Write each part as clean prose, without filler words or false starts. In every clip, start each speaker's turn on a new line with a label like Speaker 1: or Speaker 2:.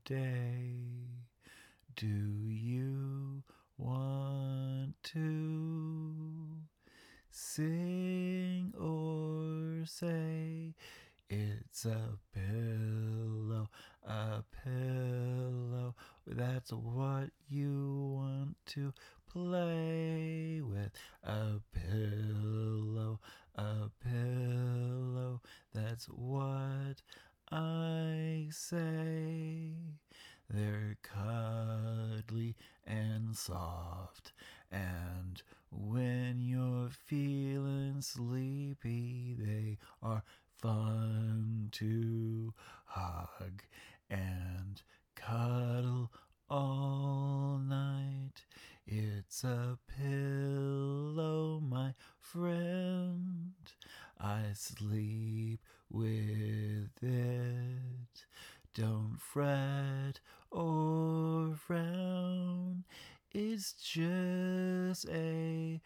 Speaker 1: day. Do you want to sing or say it's a pillow, a pillow? That's what you want to play with. A pillow, a pillow. That's what I say. They're cuddly and soft, and when you're feeling sleepy, they are fun to hug and cuddle all night. It's a pillow, my friend. I sleep with it. Don't fret or frown. It's just a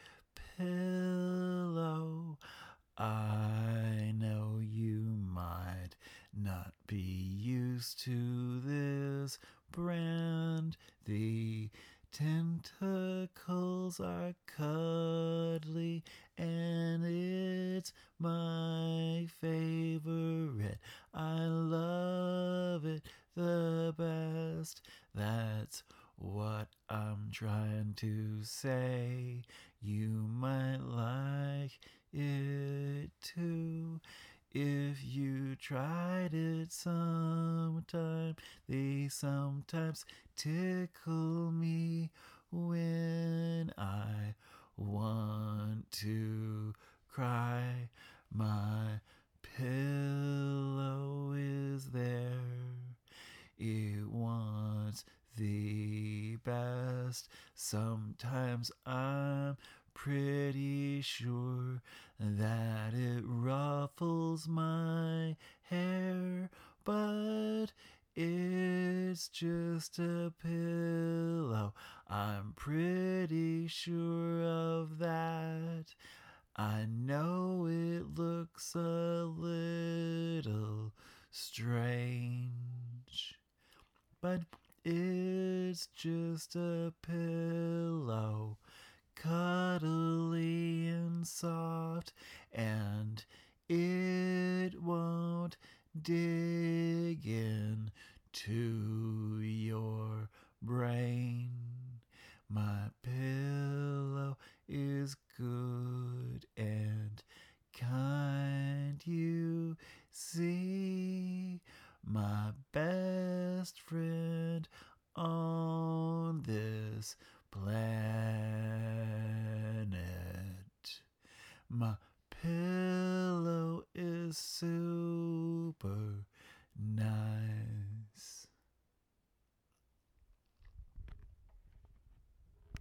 Speaker 1: pillow. I know you might not be used to this brand. The tentacles are cuddly and it's my favorite. I love it the best. That's what I'm trying to say. You might like it too. If you tried it sometime, they sometimes tickle me when I want to cry. My pillow is there. It wants the best. Sometimes I'm pretty sure that it ruffles my hair, but it's just a pillow. I'm pretty sure of that. I know it looks a little strange, but it's just a pillow, cuddly and soft, and it won't dig in to your brain. My pillow is good and kind, you see. My best friend on this planet. My pillow is soothing